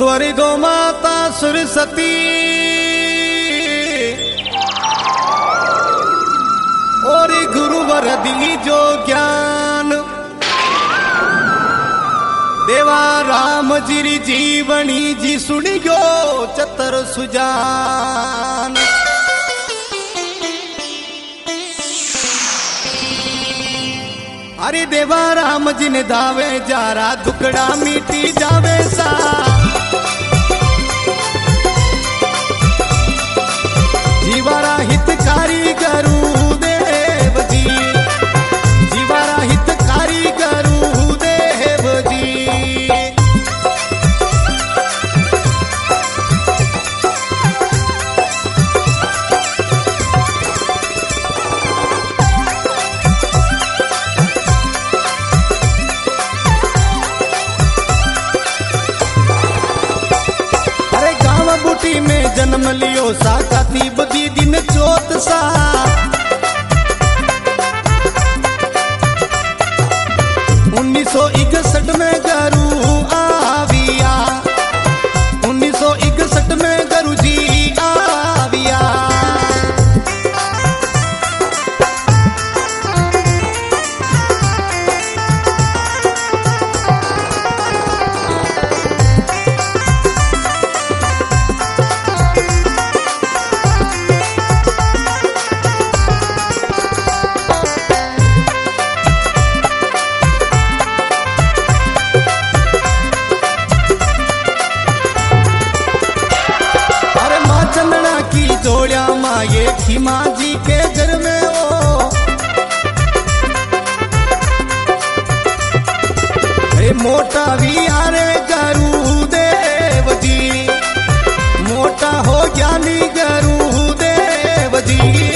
स्वर्गो माता सरस्वती और गुरुवर दी जो ज्ञान देवा राम जी जीवनी जी सुनियो चतर सुजान। अरे देवा राम जी ने दावे जारा दुकड़ा मिटी जावे सा। जीवारा हितकारी करू देव जी, जीवारा हितकारी करू देव जी। बूटी में जन्म लियो सा काती बदी दिन चौथ सा। 1961 में गरू आविया, 1961 में गरू जी आविया। जोड़िया माँ ये खीमा जी के घर में ओ, अरे मोटा भी आरे गरू देव जी, मोटा हो ज्ञानी गरू देव जी।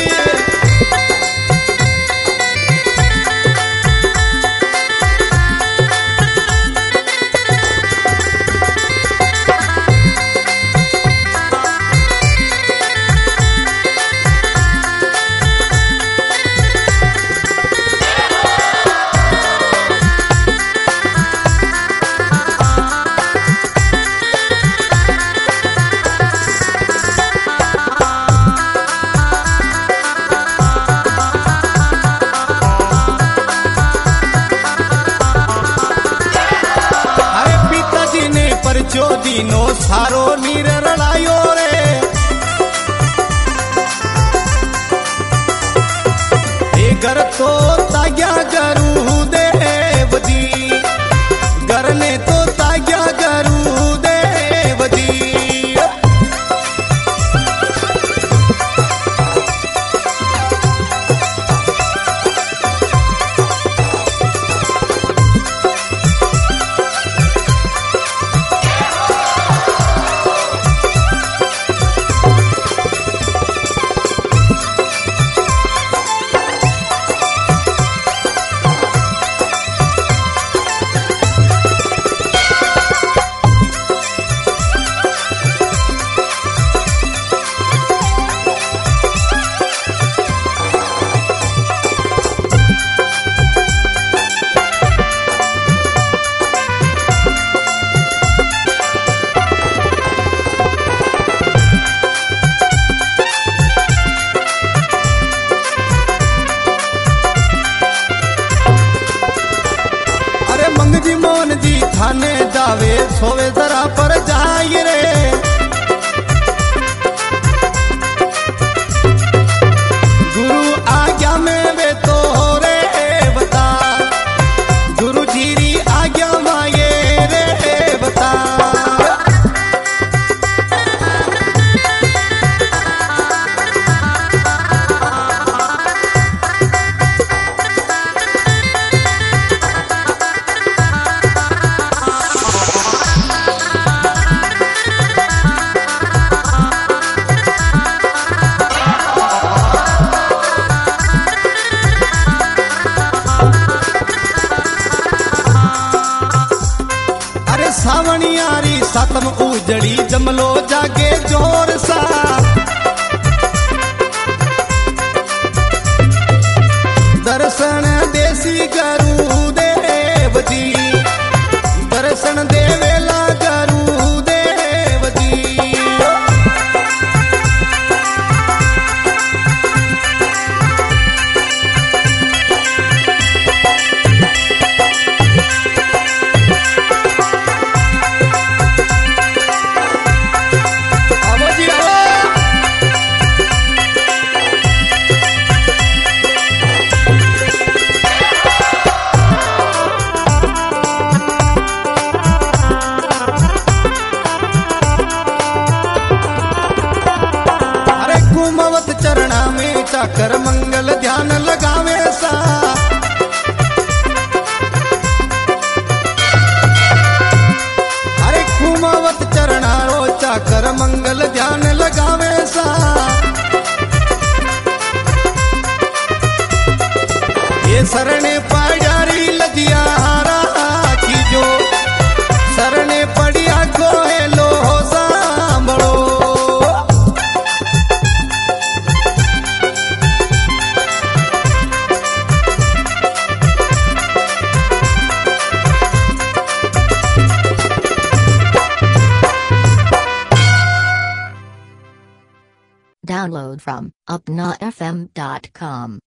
जो दीनो सारो नीर रलायो रे, ए घर तो ताग्या गरू देव जी, घर ने तो ताग्या गरू देव जी। मोहन जी थाने जावे सोवे जरा पर जाए रे, गुरु आज्ञा में वे तो रे बता, गुरु जीरी आज्ञा माये रे बता। सावणियारी सातम उजड़ी जमलो जागे जोर सा। दर्शन देसी गरू देव जी, दर्शन देवेला गरू देव Download from upnafm.com.